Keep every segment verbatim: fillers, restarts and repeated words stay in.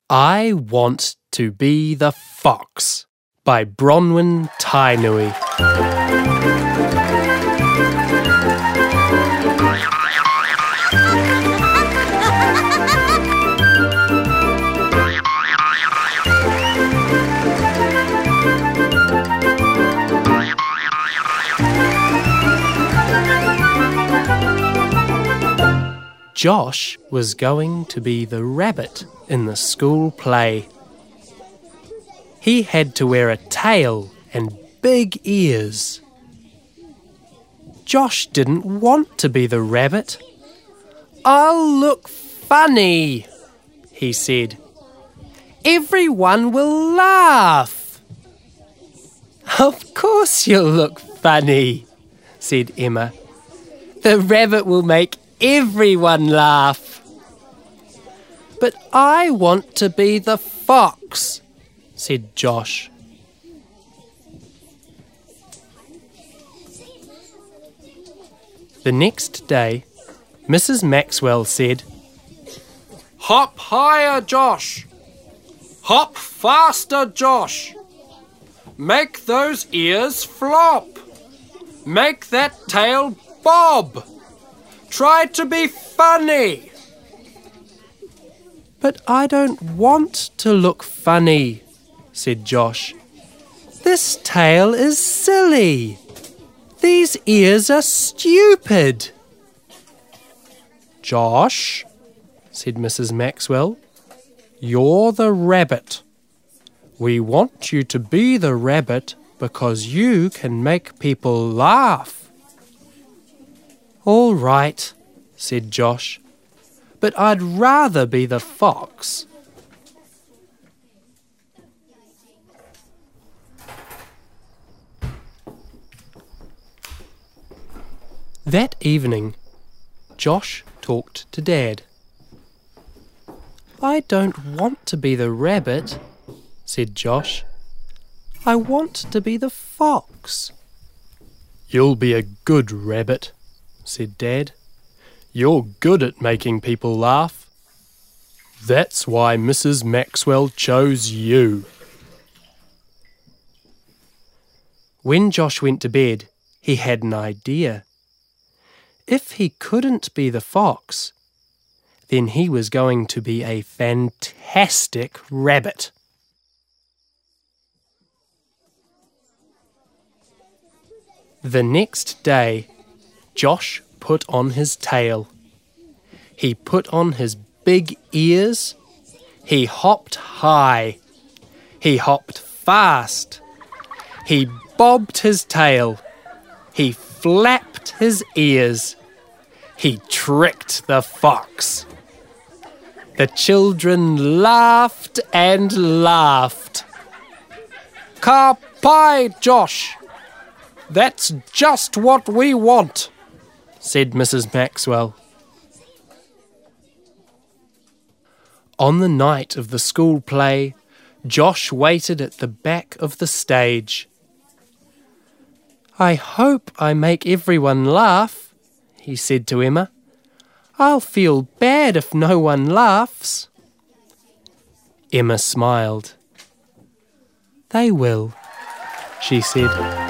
I Want to Be the Fox by Bronwyn Tainui. Josh was going to be the rabbit in the school play. He had to wear a tail and big ears. Josh didn't want to be the rabbit. "I'll look funny," he said. "Everyone will laugh." "Of course you'll look funny," said Emma. "The rabbit will make everyone laugh." "But I want to be the fox," said Josh. The next day, Missus Maxwell said, "Hop higher, Josh. Hop faster, Josh. Make those ears flop. Make that tail bob. Try to be funny." "But I don't want to look funny," said Josh. "This tail is silly. These ears are stupid." "Josh," said Missus Maxwell, "you're the rabbit. We want you to be the rabbit because you can make people laugh." "All right," said Josh, "but I'd rather be the fox." That evening, Josh talked to Dad. "I don't want to be the rabbit," said Josh. "I want to be the fox." "You'll be a good rabbit," said Dad. "You're good at making people laugh. That's why Missus Maxwell chose you." When Josh went to bed, he had an idea. If he couldn't be the fox, then he was going to be a fantastic rabbit. The next day, Josh put on his tail. He put on his big ears. He hopped high. He hopped fast. He bobbed his tail. He flapped his ears. He tricked the fox. The children laughed and laughed. "Ka pai, Josh! That's just what we want," said Missus Maxwell. On the night of the school play, Josh waited at the back of the stage. "I hope I make everyone laugh," he said to Emma. "I'll feel bad if no one laughs." Emma smiled. "They will," she said.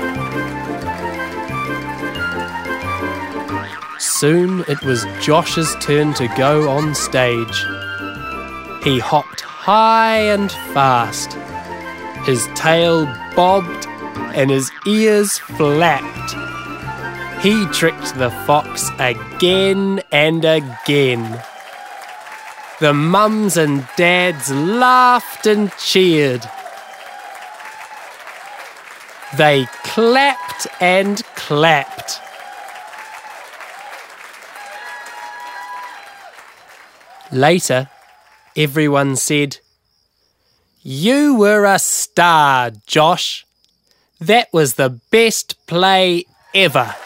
Soon it was Josh's turn to go on stage. He hopped high and fast. His tail bobbed and his ears flapped. He tricked the fox again and again. The mums and dads laughed and cheered. They clapped and clapped. Later, everyone said, "You were a star, Josh. That was the best play ever."